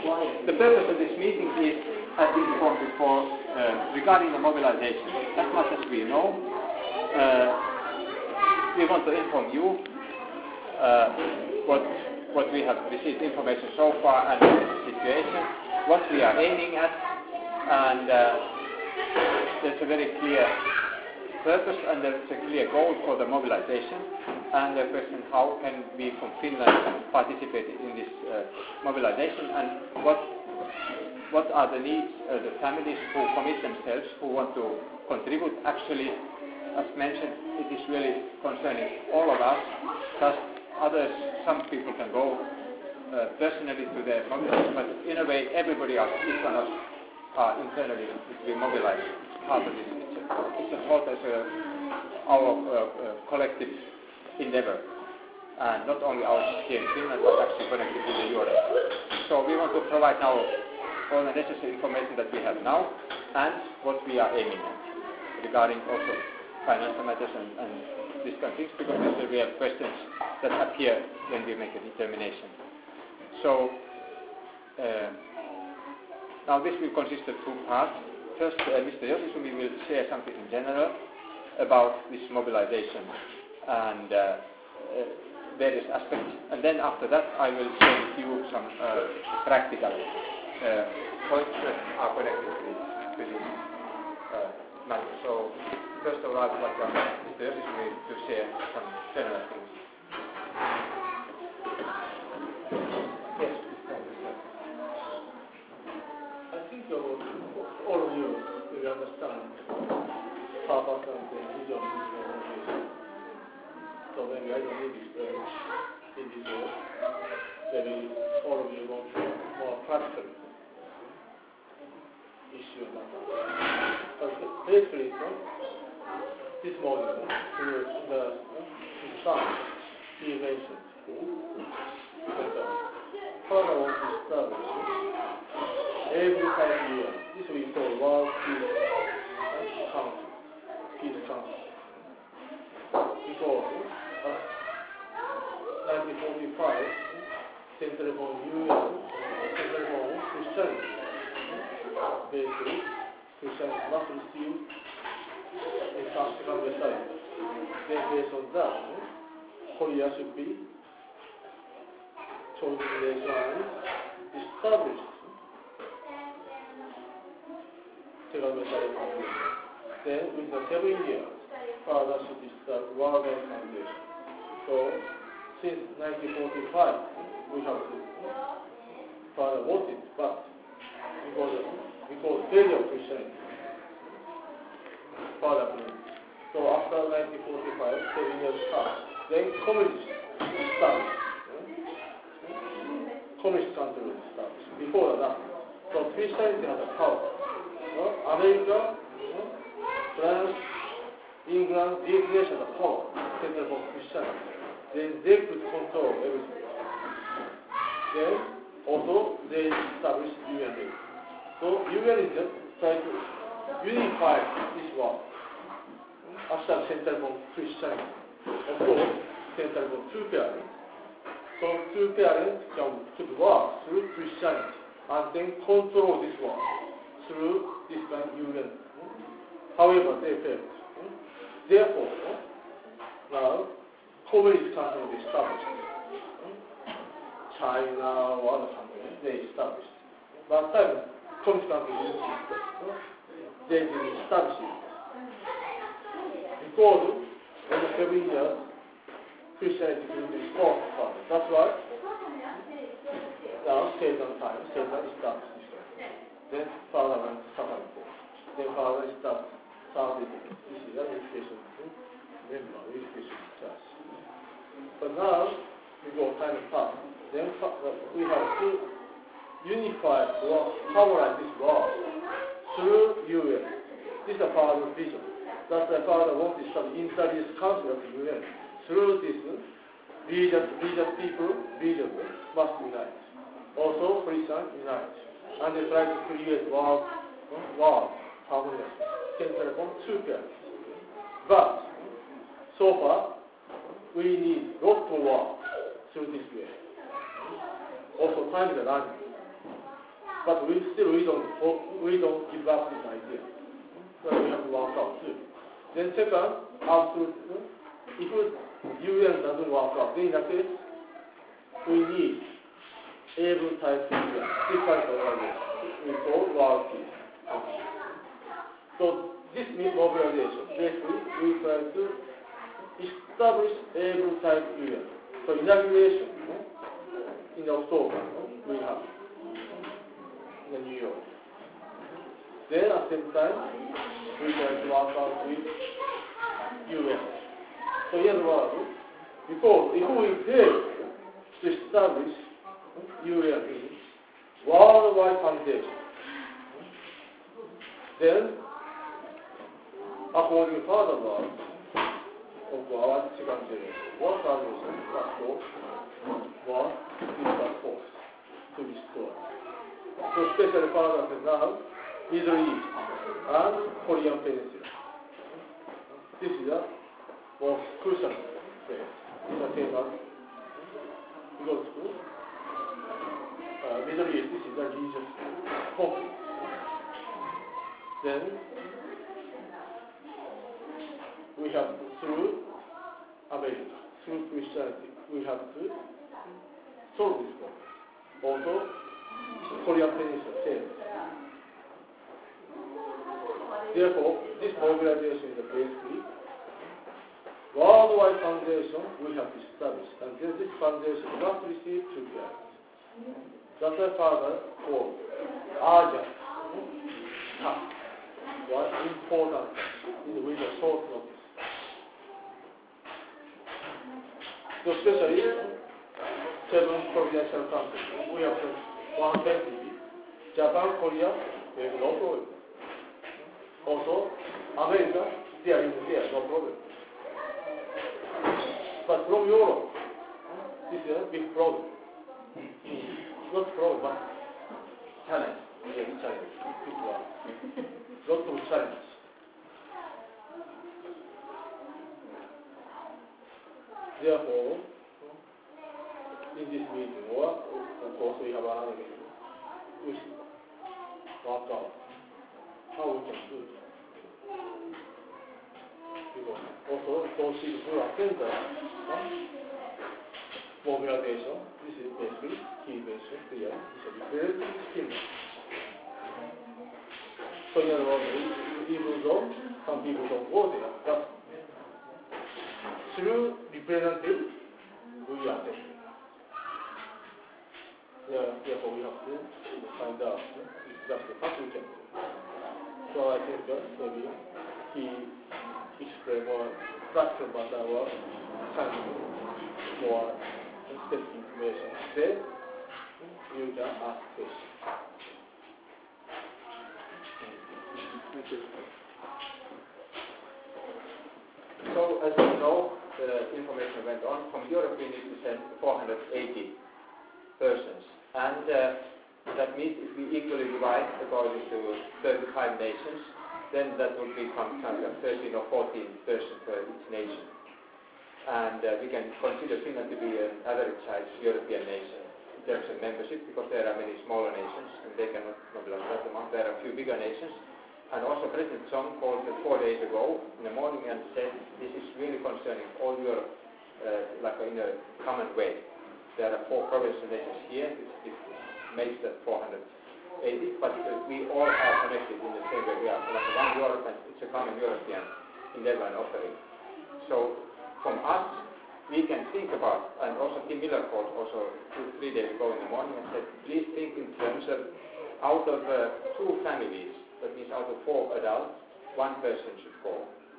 The purpose of this meeting is, as informed before, regarding the mobilization. As much as we know, we want to inform you what we have received information so far and the situation, what we are aiming at, and there's a very clear purpose and there's a clear goal for the mobilization. And the question, how can we from Finland participate in this mobilization, and what are the needs of the families who commit themselves, who want to contribute. Actually, as mentioned, it is really concerning all of us. Just others, some people can go personally to the mobilization, but in a way, everybody else, each one of us, are internally to be mobilized. Part of this. It's a thought as our collective endeavor, and not only ours here in Finland, but actually connected to the Europe. So we want to provide now all the necessary information that we have now, and what we are aiming at, regarding also financial matters and these kind of things, because these are real questions that appear when we make a determination. So now this will consist of two parts. First, Mr. Yosisumi will share something in general about this mobilization and various aspects, and then after that I will share with you some practical points that are connected to this matter. So first of all, I would like Mr. Yosisumi to share some general things. Yes, please thank you, sir. I think all of you will understand purpose and the vision of this organization. So maybe I don't need to explain in this way. Maybe all of you want more practical issue about that. But basically, this morning, in the sun, he mentioned that further want to establish every 5 years. This we call World Peace Council. Peace Council. Because 1945, Central for UN, Central for Christianity. Basically, Christianity must receive a classical Messiah. Then based on that, Korea should be chosen nation and established. Second Messiah Foundation. Then with the 7 years, further should be the World Bank Foundation. So since 1945, we have further voted, but because failure of Christianity, further moved. So after 1945, 7 years passed. Then communist established. Communist country was established. Before that, so Christianity had a power. America, France, England, these nations had a power, centered on Christianity. Then they could control everything. Then also they established UN. So UN is just trying to unify this world. After centered on Christianity. Of course, centered on two parents. So two parents could work through Christianity and then control this world through this kind of UN. However, they failed. Therefore, now communist countries were established. China or other countries, they established. But time, communist countries they didn't establish it. Because in the 7 years, Christianity will be strong. That's why now Satan established this way. Then Father went to Satan. Then Father established Saudi. This is the education member, education church. But now we go time and pass. Then we have to unify or harmonize this world through UN. This is a part of the vision. That's why Father wants to establish intelligence council of the UN. Through this, religious people, religion must unite. Also, Christians unite. And they try to create world harmonious, centered upon two parents. But, so far, we need lot more work through this way. Also, time is running. But we don't give up this idea. So we have to work out too. Then second, absolute. If UN doesn't work out, then in that case, we need able type UN. This type of organization we call WARP. So this mobilization, basically, we try to establish able type UN. So inauguration in October we have in New York. Then at the same time, we try to work out with UN. So in other words, because if we fail to establish UN worldwide foundation, then according to further laws of our second generation, what foundation must go was physical force to destroy. So especially further than now, Middle East and Korean Peninsula. This is the most crucial place in the same as because Middle East, this is the religious conflict. Then we have to, through America, through Christianity, we have to solve this problem. Also, Korean Peninsula, same. Therefore, this mobilization is basically worldwide foundation we have established, and then this foundation must receive two guidelines. That's why Father called urgent task was important with a short notice. So especially 7 provincial countries, we have 120. Japan, Korea, we have no problem. Also, America, they are even there, no problem. But from Europe, this is a big problem. Not problem, but challenge. Yes, challenge. Big one. Lot of challenges. Therefore, in this meeting, or of course we have another meeting, we should work out how we can do it. Because also those people who attend the mobilization, this is basically key mention here, this is a very scheme. So in other words, even though some people don't go there, but through representative, we are there. Therefore, we have to find out exactly what we can do. So I think that maybe he explained more structure about our kind of more specific information. Then you can ask questions. So, as you know, the information went on. From Europe, we need to send 480 persons. And that means if we equally divide according to 35 nations, then that would become kind of 13 or 14 persons per each nation. And we can consider Finland to be an average-sized European nation in terms of membership, because there are many smaller nations, and they cannot mobilize that amount. There are a few bigger nations. And also President Song called 4 days ago in the morning and said this is really concerning all Europe like in a common way. There are 4 provincial nations here, which makes that 480, but we all are connected in the same way. We are like one Europe, and it's a common European endeavor and offering. So from us, we can think about, and also Tim Miller called also 2-3 days ago in the morning and said, please think in terms of out of 2 families. That means out of 4 adults, 1 person should go.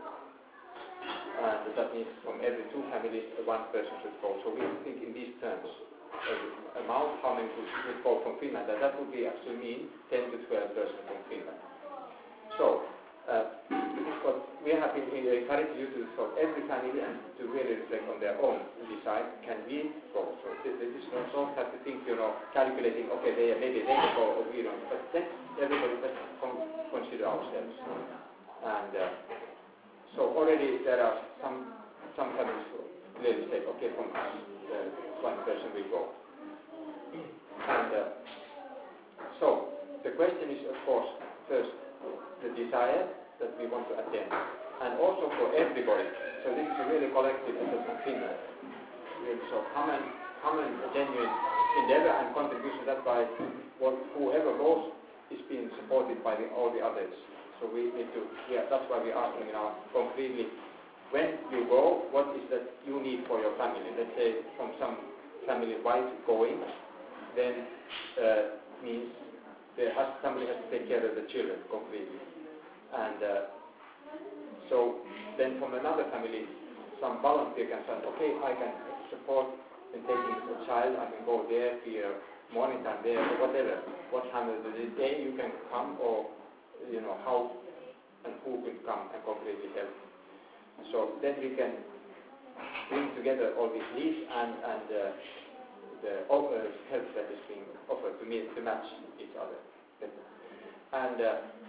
And that means from every 2 families, 1 person should go. So we think in these terms, amount, how many should go from Finland, and that would be actually mean 10 to 12 persons from Finland. So, what we have been encouraging you to sort every family and to really reflect on their own and decide, can we go? So this is not so have to think, calculating, okay, maybe they can go or we don't. But let everybody just consider ourselves. And so already there are some families who clearly say, okay, from us, 1 person will go. And so question is, of course, first the desire that we want to attend, and also for everybody. So this is a really collective effort from Finland. So common genuine endeavor and contribution. That's why whoever goes is being supported by all the others. So we need to. That's why we're asking now concretely. When you go, what is that you need for your family? Let's say from some family wife going, then means somebody has to take care of the children completely. And so then from another family, some volunteer can say, okay, I can support in taking a child, I can go there, be a morning time there, or whatever. What time of the day you can come, or how and who can come and completely help. So then we can bring together all these needs and the help that is being offered to match each other. And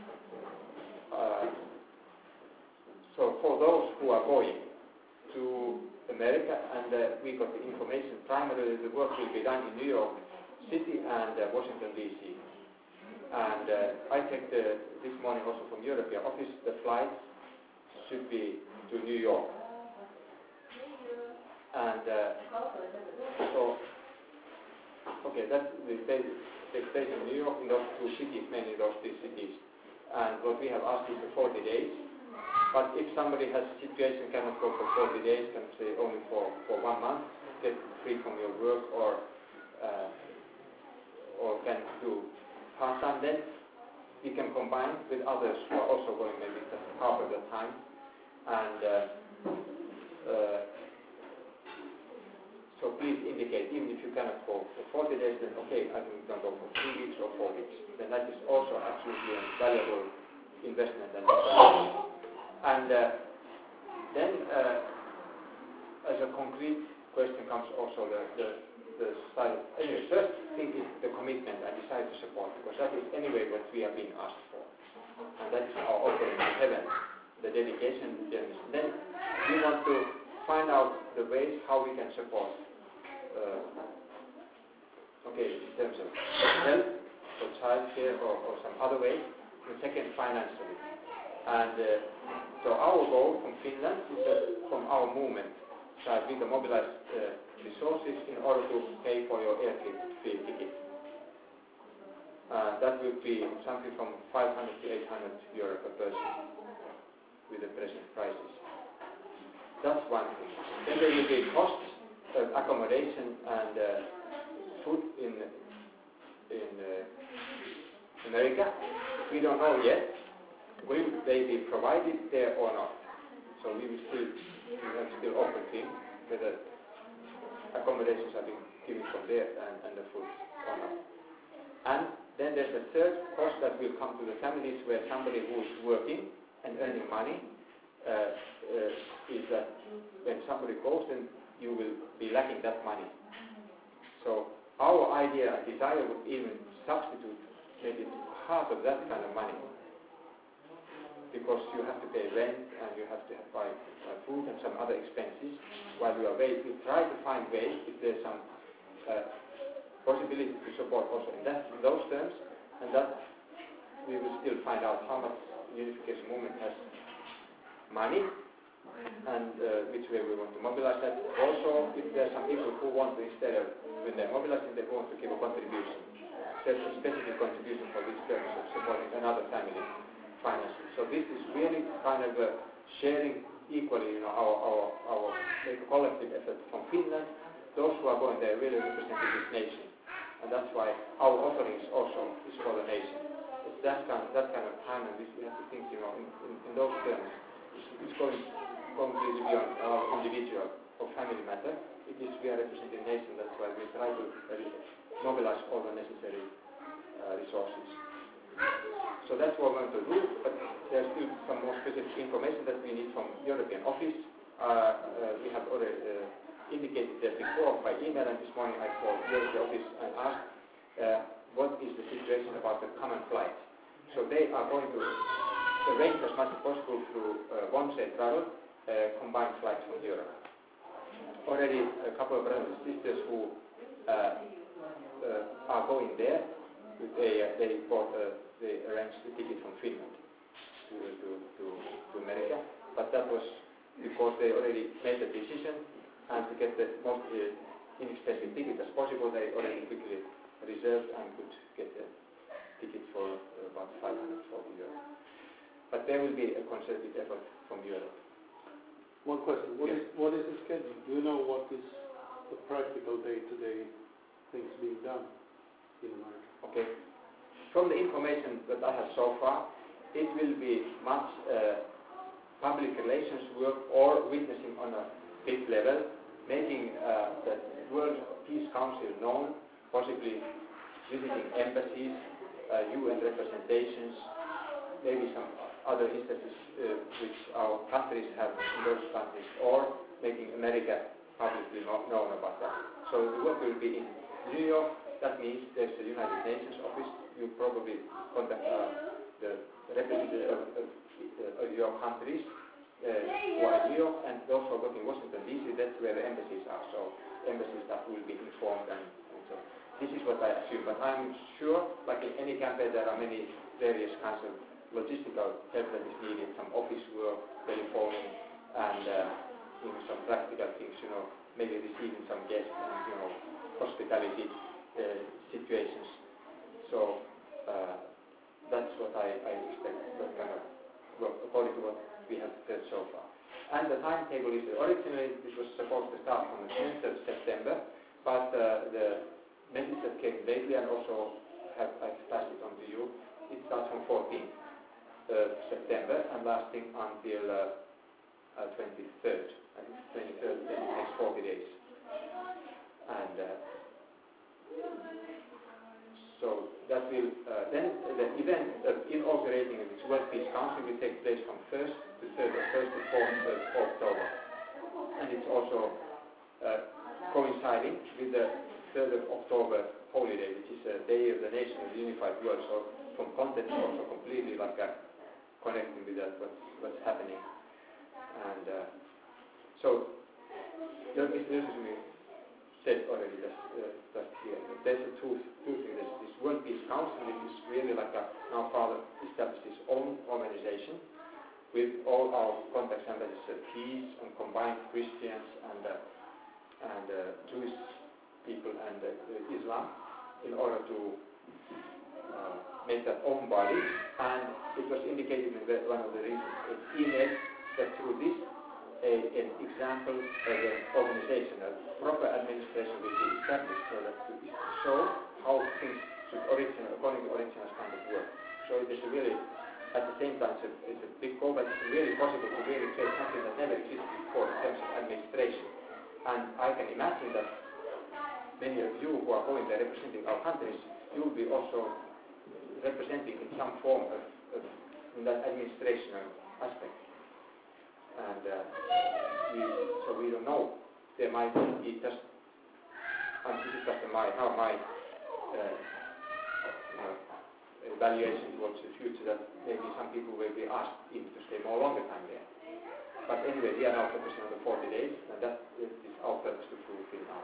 so for those who are going to America, and we got the information, primarily the work will be done in New York City and Washington DC. And I checked this morning also from European office, the flights should be to New York. And so, okay, that's the place in New York, in those two cities, mainly those two cities. And what we have asked is for 40 days. But if somebody has a situation, cannot go for 40 days, can say only for 1 month, get free from your work, or can do part-time, then you can combine with others who are also going maybe just half of the time. And so please indicate, even if you cannot go for 40 days, then okay, I think you can go for 3 weeks or 4 weeks. Then that is also absolutely a valuable investment and information. And then as a concrete question comes also the side. Anyway, first thing is the commitment and desire to support, because that is anyway what we are being asked for. And that is our offering to heaven, the dedication. Then we want to find out the ways how we can support. In terms of health or child care or some other way. And second, financially. And so our goal from Finland is that from our movement side we can mobilize resources in order to pay for your air ticket. That will be something from 500 to 800 euro per person with the present prices. That's one thing. Then there will be costs of accommodation and food in America. We don't know yet. Will they be provided there or not? So we have still open thing whether accommodations are being given from there and the food or not. And then there's a third cost that will come to the families where somebody who is working and earning money is that when somebody goes, then you will be lacking that money. So our idea and desire would even substitute maybe half of that kind of money, because you have to pay rent and you have to buy food and some other expenses while you are away. We try to find ways if there's some possibility to support also in those terms, and that we will still find out how much Unification Movement has money and which way we want to mobilize that. Also, if there are some people who want to, instead of when they're mobilizing, they want to give a contribution. There's a specific contribution for this purpose of supporting another family financially. So this is really kind of sharing equally, our make a collective effort from Finland. Those who are going there really representing this nation, and that's why our offerings also is for the nation. It's that kind of time, and we have to think, in those terms. It's going completely beyond our individual or family matter. It is we are representing nation. That's why we try to mobilize all the necessary resources. So that's what we're going to do, but there's still some more specific information that we need from European office. We have already indicated that before by email, and this morning I called European office and asked what is the situation about the common flight. So they are going to arrange as much as possible through one-say travel, combined flights from Europe. Already a couple of brothers and sisters who are going there, they arranged the ticket from Finland to America, but that was because they already made the decision, and to get the most inexpensive ticket as possible, they already quickly reserved and could get a ticket for about 540 euros. But there will be a concerted effort from Europe. One question, what is the schedule? Do you know what is the practical day-to-day things being done in America? Okay. From the information that I have so far, it will be much public relations work or witnessing on a big level, making the World Peace Council known, possibly visiting embassies, UN representations, maybe some other instances which our countries have in those countries, or making America publicly known about that. So the work will be in New York. That means there's the United Nations office. You probably contact the representatives of your countries who are in New York, and those who are working in Washington DC. That's where the embassies are. So embassy staff will be informed, and so this is what I assume. But I'm sure, like in any campaign, there are many various kinds of logistical help that is needed, some office work, telephoning, and even some practical things, maybe receiving some guests and, hospitality situations. So that's what I expect, that kind of work, according to what we have heard so far. And the timetable is originally this was supposed to start on the 10th of September, but the message that came lately, and also I've passed it on to you, it starts from 14th September and lasting until 23rd. And 23rd, then it takes 40 days. And so that will, then the event of inaugurating this World Peace Council will take place from 1st to 3rd, or 1st to 4th of October. And it's also coinciding with the 3rd of October holiday, which is a day of the nation of the unified world. So from content also completely like connecting with that, what's happening. And so this is said already just here. There's two things. There's this World Peace Council, which is really like now Father established his own organization with all our contact centers of peace and combined Christians and Jewish people and Islam in order to make that own body. And it was indicated in one of the recent emails that through this an example of an organization, a proper administration will be established so that to show how things should according to original standard work. So it is really, at the same time, it's a big goal, but it's really possible to really create something that never existed before in terms of administration. And I can imagine that many of you who are going there representing our countries, you will be also representing in some form of in that administrational aspect. And so we don't know. There might be just, and this is just my evaluation towards the future, that maybe some people will be asked even to stay more longer time there. But anyway, we are now focusing on the 40 days, and that is our purpose to fulfill now.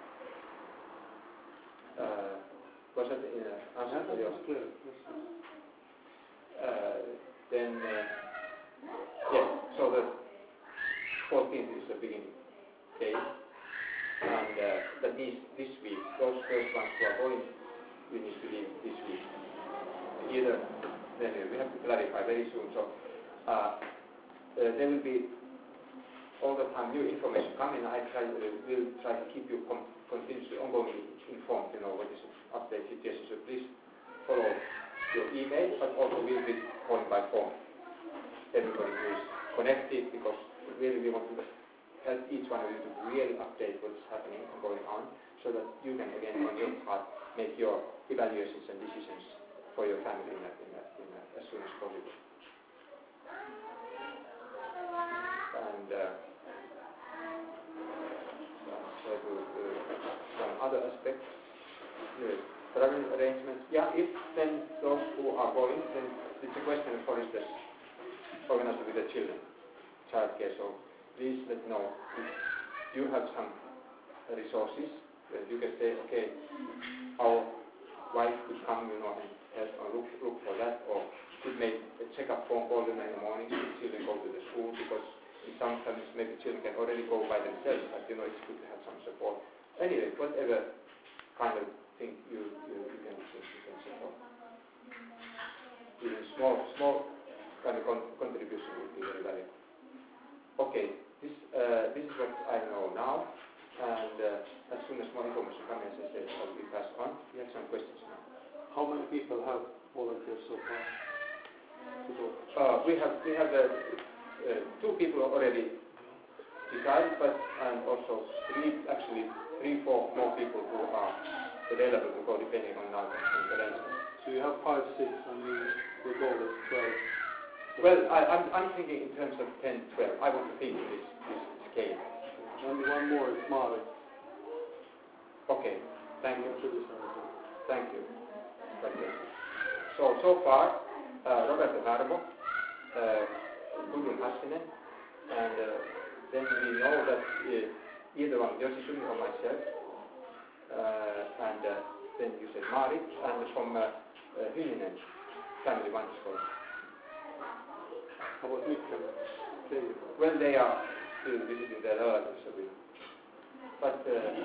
Was that in answer to yours? Then, yes, so the 14th is the beginning day, and that means this week, those first ones who are going, we need to leave this week. Either, then we have to clarify very soon. So there will be all the time new information coming. Will try to keep you continuously, ongoingly informed, what is the update situation. So please follow your email, but also we'll be calling by phone everybody who is connected, because really we want to help each one of you to really update what's happening and going on, so that you can again on your part make your evaluations and decisions for your family in as soon as possible. And some other aspects, travel arrangements. Yeah, if then those who are going, then it's a question, for instance, organized with the children, childcare. So please let me know if you have some resources that you can say, okay, our wife could come, and help or look for that, or could make a check-up phone call in the morning if children go to the school, because in some families maybe children can already go by themselves, but it's good to have some support. Anyway, whatever kind of thing you can support. Even small kind of contribution would be very valuable. Okay, this is what I know now, and as soon as more information comes, as I said, I will be passed on. We have some questions now. How many people have volunteered so far? We have 2 people already decided, and also 3, 4 more people who are available to go depending on now the arrangement. So you have 5, 6, and the goal is 12. Well, I'm thinking in terms of 10, 12. I want to think this scale. And one more is Mari. Okay, thank you. Thank you. So far, Roberto Harbo, Gudrun Hassinen, and then we know that either one, Josi Sumi or myself, and then you said Mari, and from Hyninen family wants to go. How about Mikkel? Well, they are still visiting their relatives, but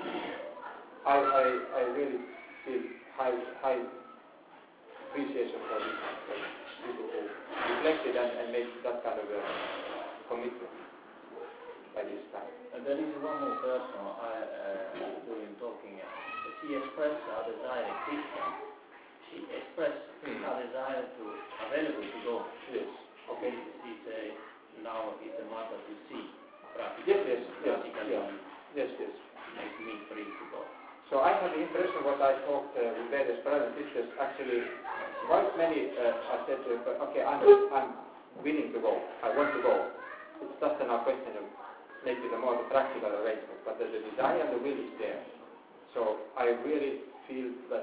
I really feel high appreciation for these people who reflected and made that kind of a commitment by this time. And there is one more person during talking. She expressed her desire, Christian. She expressed her desire to available to go. Yes. Okay. She's now is a mother to see. Yes. Yes. Make me free to go. So I have the impression what I talked with various brothers and sisters, actually quite many I said, okay, I'm willing to go, I want to go. It's just now a question of maybe the more the practical arrangement, but the desire and the will is there. So I really feel that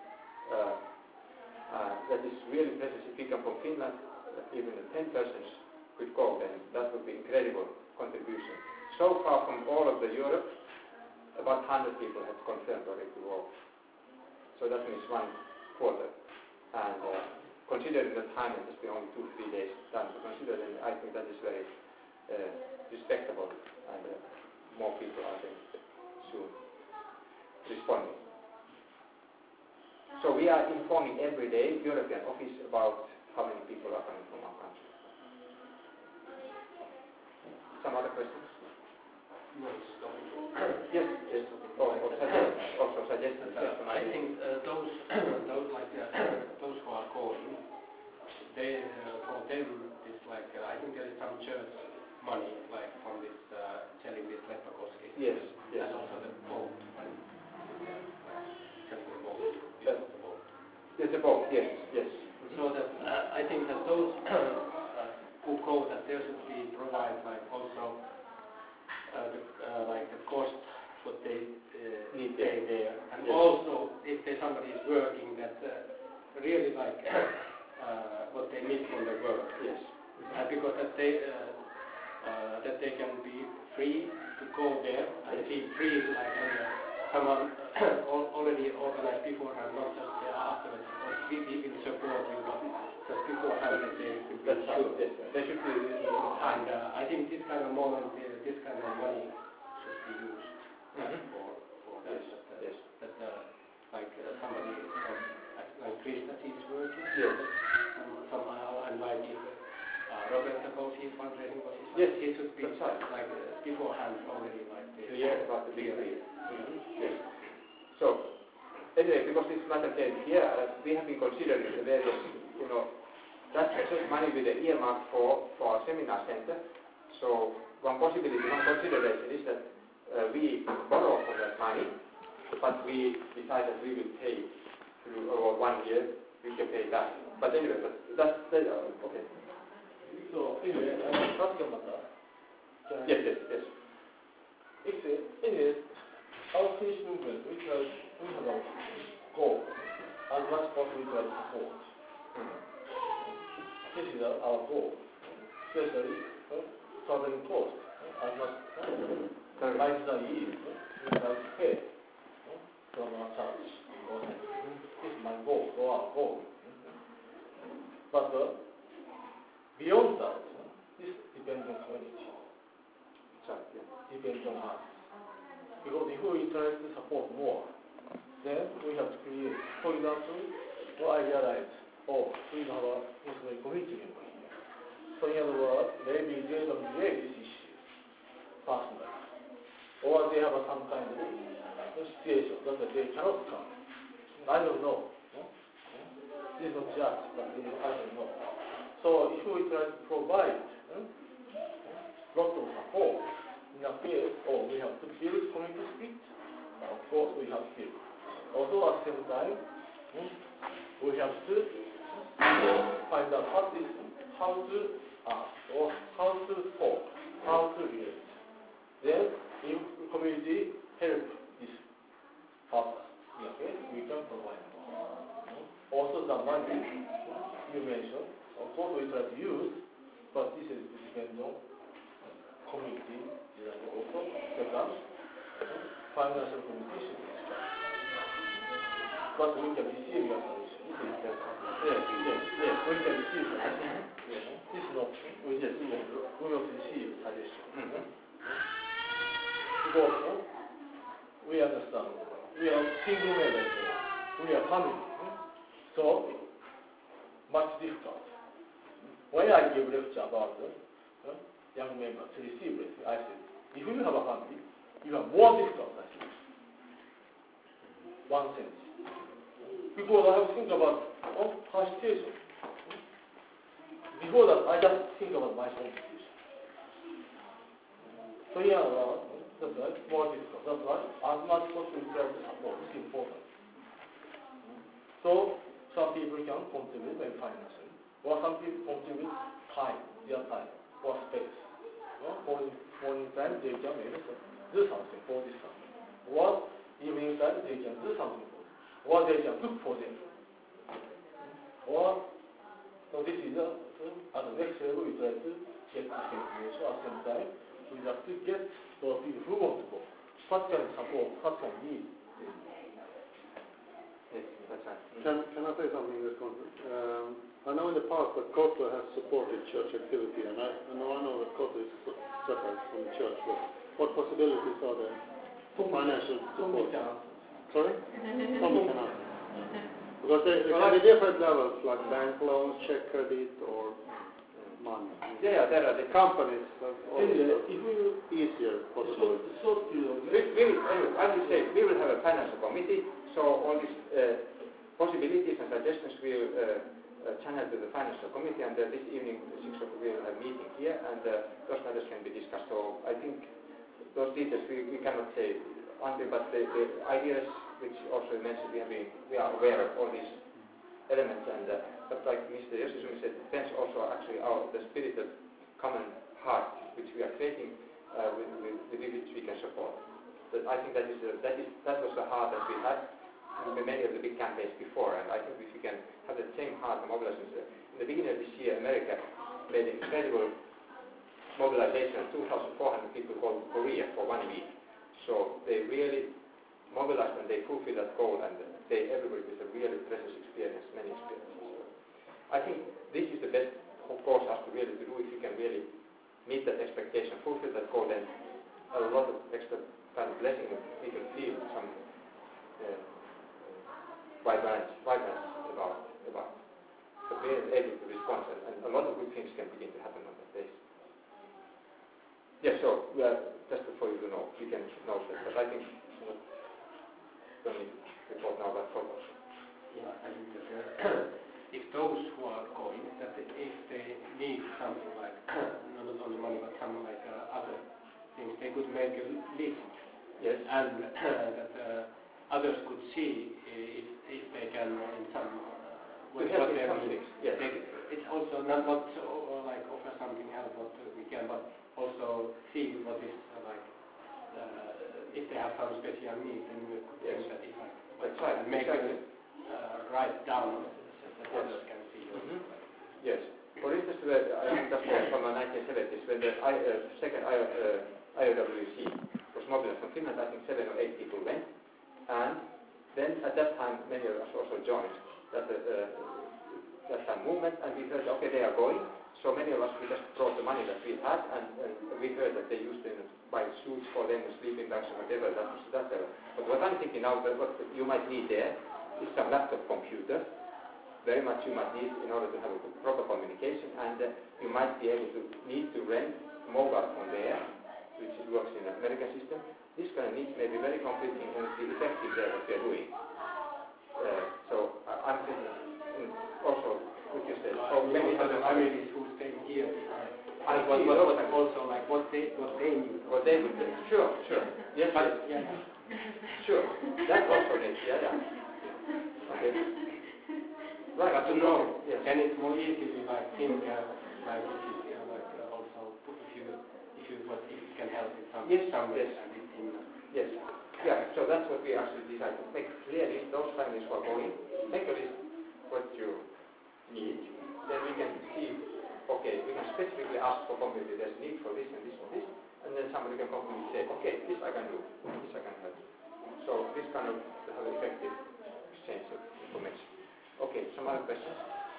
that is really precious. If we come from Finland, even 10 persons could go, then that would be incredible contribution. So far from all of the Europe, about 100 people have confirmed already to go. So that means 1/4. And considering the time, it has been only 2-3 days time to consider, then I think that is very respectable, and more people are then soon responding. So we are informing every day European office about how many people are coming from our country. Some other questions? Yes. Also suggestions. I think those those who are going, they for them it's like I think there is some church money like from this Tselimit Leppäkoski. Yes. And also the boat. Yes, the boat. Yes. So that I think that those who go, that there should be provide like also like the cost what they need pay there, and also if somebody is working, that really like what they need from the work. Yes. Because that they can be free to go there and be free like someone already organized beforehand, not just afterwards. We will support you, but just beforehand that they could be sure. Yes. They should be. And I think this kind of moment, this kind of money should be used for that. Yes. That like somebody like Krishna is working. Yes. Somehow, and like if Robert goes his fundraising, yes, he should be right. like beforehand already like this. Yes, about the big three. Yes. So anyway, because this matter came here, we have been considering the various, that's money with the earmark for our seminar center. So one consideration is that we borrow from that money, but we decide that we will pay through over 1 year. We can pay that. But anyway, that's okay. So anyway, practical matter. Yes. Anyway, our Finnish movement, we have a goal as much possible we can support. This is our goal, especially traveling cost as much like the year we have to pay from our church. This is my goal, or our goal. But beyond that, this depends on community. Depends on us. Because if we try to support more, then we have to create. For example, I realized, we have a Muslim community member here. So in other words, maybe they don't create this issue personally. Or they have some kind of situation that they cannot come. I don't know. This is not just, but I don't know. So if we try to provide lots of support, in a case, we have to build community spirit. Of course, we have to. Also, at the same time, we have to find out how to ask, or how to talk, how to relate. Then, if the community help this partner, we can provide more. Also, the money you mentioned, of course, we try to use, but this depends on community. Also, second, financial communication is but we can receive your solution. Yes. We can receive suggestion. This is not, we will receive suggestion. Because we understand, we are single members, we are family. So, much difficult. When I give lecture about young members to receive it, I said, if you have a family, you have more difficult, I think. One sense. Because I have to think about her situation. Before that, I just think about my own situation. So yeah, that's right, more difficult. That's right. As much as we try to support, it's important. So some people can contribute by financially, or some people contribute time, their time, or space. Morning time they can maybe do something for this family. Or evening time they can do something for them. Or they can cook for them. Or so this is at the next level we try to get this information. At the same time we have to get those people who want to go. What can support, what can need. Yes, that's right. Can I say something in this conference? I know in the past that Koto has supported church activity, and I know that Koto is separate from the church, but what possibilities are there for financial support? Sorry? Tommy can answer. Because there can be different levels, like bank loans, check credit, or money. Yeah, there are the companies have also easier possibilities. I would say we will have a financial committee, so all these possibilities and suggestions will channel to the financial committee, and this evening, 6 o'clock, we will have a meeting here, and those matters can be discussed. So I think those details we cannot say until, but the ideas which also mentioned, we are aware of all these elements, and but like Mr. Yoshizumi said, it depends also actually the spirit of common heart which we are creating with which we can support. But I think that was the heart that we had in many of the big campaigns before, and I think if we can have the same heart and mobilization. In the beginning of this year, America made an incredible mobilization. 2,400 people called Korea for 1 week. So they really mobilized and they fulfilled that goal, and everybody with a really precious experience, many experiences. So I think this is the best course us to really do if we can really meet that expectation, fulfill that goal, then a lot of extra kind of blessing that we can feel some vibrance about but we are able to respond, and a lot of good things can begin to happen on that basis. Yes, so we are, just for you to know, we can know that, but I think don't need to report now about photos. Yeah, I think that if those who are going, that if they need something like, not only money, but some like other things, they could make a list. Yes. And that others could see if they can in some what they need. Yes. It's also not like offer something else what we can, but also see what is if they have some special needs, then we could think that if I make exactly. Write down that others can see. Yes. For instance, I think that's from the 1970s when the second IOWC was mobilized from Finland. I think 7 or 8 people went, and then at that time many of us also joined that movement, and we heard, okay, they are going. So many of us, we just brought the money that we had, and we heard that they used to buy suits for them, sleeping bags and whatever, that. But what I'm thinking now, that what you might need there is some laptop computer. Very much you might need in order to have a proper communication, and you might be able to need to rent a mobile phone there, which works in an American system. This kind of needs may be very complete and be effective there what we are doing. So I'm thinking also what you said. So many other families who stay here. Also like what they need. What they would do. Sure. Yes, but, yeah. Sure. That also needs, Okay. Right. But to know, yes. and it's more easily like think like also if it can help in some ways. Yes. Yeah. So that's what we actually decided to make clearly. Those families who are going, make a list what you need. Then we can see. Okay, we can specifically ask for community. There's need for this and this and this, and then somebody can come and say, okay, this I can do, this I can help. So this kind of have effective exchange of information. Okay, some other questions?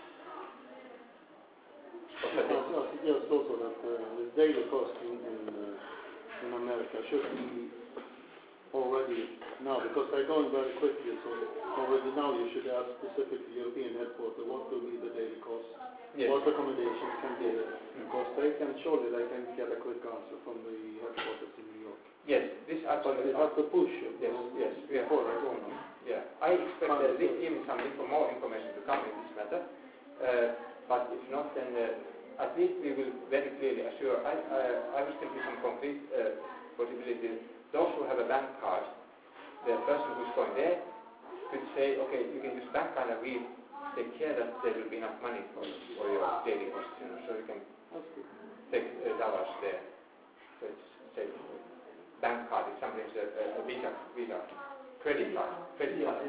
I suggest also that the daily cost in America should be already now, because they're going very quickly, so already now you should ask specifically European headquarters what will be the daily cost, yes. What accommodations can be there, because they can get a quick answer from the headquarters in New York. Yes, this But actually... they have to push it. Yes, we are before I go on. Yeah, I expect this even some more information to come in this matter, but if not, then at least we will very clearly assure. I was thinking some concrete possibilities. Those who have a bank card, the person who's going there could say, okay, you can use bank card and we take care that there will be enough money for your daily costs, so you can take dollars there. So it's say bank card. If somebody has a Visa credit card. But we don't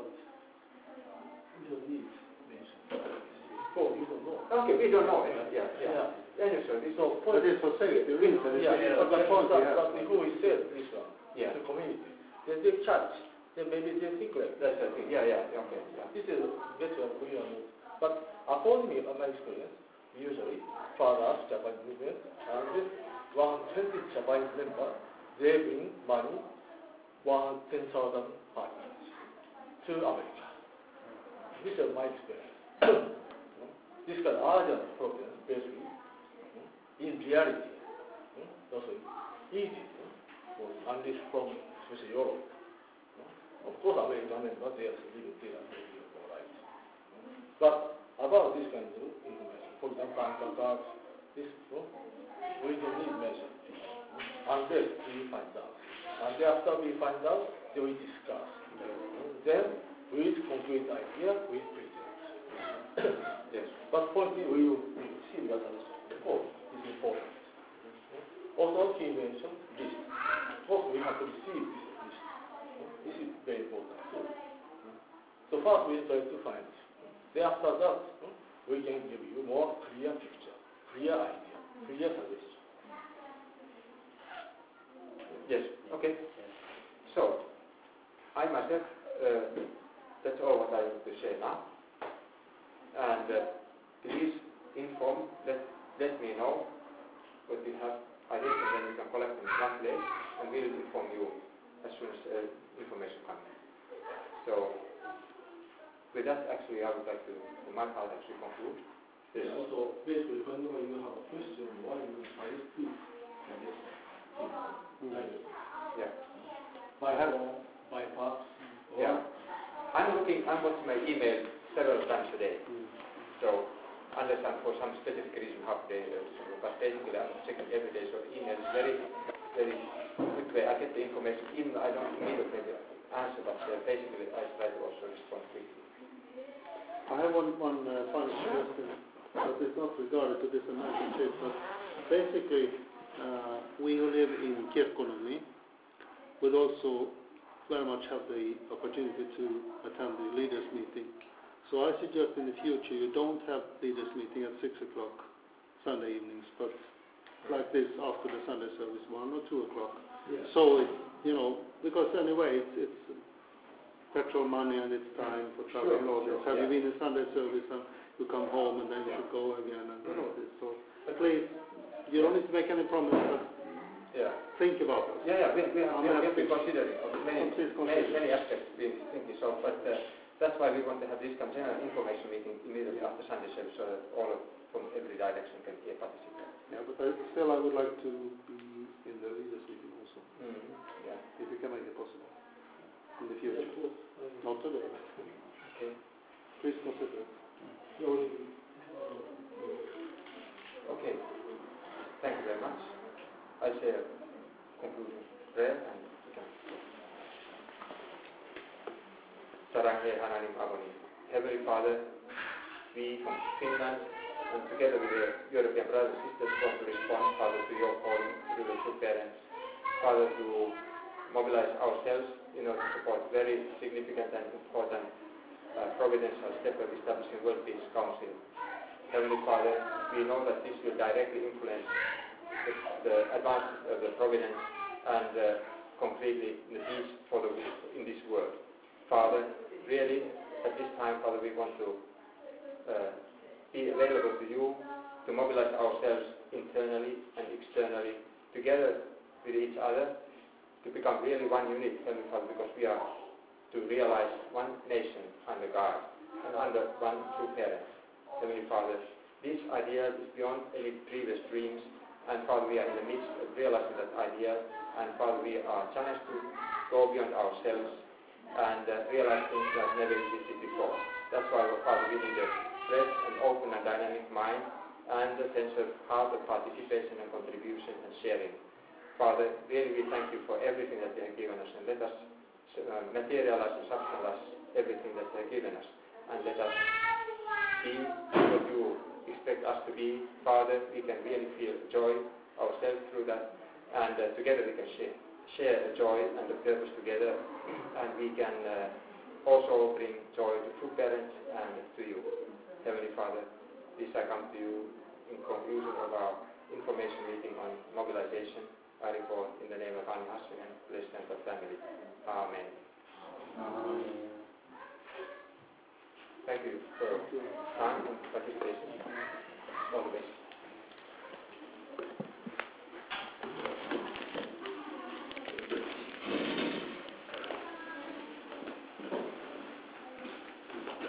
need mention. You don't know. Okay, we don't know. Yeah. So but it's for safety reasons. But who is said this one? Yeah. The community. Then they charge. Then maybe they think like that's the thing. Yeah. Okay. Yeah. This is better for you. But according to my experience, usually for us Japanese movement, and this 120 Japanese members, they bring money 10,000 per each to America. This is my experience. This kind of urgent problem, basically, in reality, also easy for unleash from especially Europe. Of course, American members, they are living there, all right. But about this kind of information, for example, bank cards, this, we don't need mention unless we find out. And after we find out, then we discuss. Then, with concrete idea, we present. Yes. But point is, we will see that report is important. Also, he mentioned list. Of course, we have to receive this list. This is very important too. So first, we try to find it. Then after that, we can give you more clear picture, clear idea, clear suggestion. Yes. Okay. So, I myself, that's all what I want to say now. And please inform, let me know what you have ideas, and then we can collect them in one place, and we will inform you as soon as information comes. So, with that, actually, I would like to, for my part, actually conclude. Yes. Also, basically, whenever you have a question, why you try to speak, Yeah. by phone, by fax. Yeah. I'm watching my email several times a day. So, unless I'm for some specific reason half day, but basically I'm checking every day. So, email is very, very quick way. I get the information, even I don't immediately answer, but basically I try to also respond quickly. I have one final question, but it's not regarded to this American trip, but basically we who live in Kirkkonummi would also very much have the opportunity to attend the leaders meeting. So I suggest in the future you don't have leaders meeting at 6 o'clock Sunday evenings, but like this after the Sunday service, 1 or 2 o'clock. Yeah. So, because anyway it's petrol money and it's time for traveling all this. Have you been in Sunday service and you come home and then you should go again and all this. So please, you don't need to make any promise, but think about it. We have been considering many aspects we've been thinking so, but that's why we want to have this kind of general information meeting immediately after Sunday service so that all from every direction can participate. Yeah, but still I would like to be in the leaders meeting also. If you can make it possible in the future. Not today. Okay. Please consider it. Okay. Thank you very much. I'll say a conclusion prayer and we can. Sarange Hananim Avoni. Heavenly Father, we from Finland and together with the European brothers and sisters want to respond, Father, to your calling through the two parents. Father, to mobilize ourselves in order to support very significant and important providential step of establishing World Peace Council. Heavenly Father, we know that this will directly influence the advancement of the providence and completely the peace in this world. Father, really, at this time, Father, we want to be available to you, to mobilize ourselves internally and externally, together with each other, to become really one unit, Heavenly Father, because we are to realize one nation under God and under one true parent. Heavenly Father, this idea is beyond any previous dreams, and Father, we are in the midst of realizing that idea, and Father, we are challenged to go beyond ourselves and realize things that never existed before. That's why, Father, we need a fresh and open and dynamic mind and a sense of heart of participation and contribution and sharing. Father, really we thank you for everything that you have given us, and let us materialize and substance everything that you have given us, and let us be what you expect us to be. Father, we can really feel joy ourselves through that, and together we can share the joy and the purpose together, and we can also bring joy to true parents and to you. Heavenly Father, this I come to you in conclusion of our information meeting on mobilization. I report in the name of Anni Hassinen, President of Family. Amen. Thank you for your time and participation.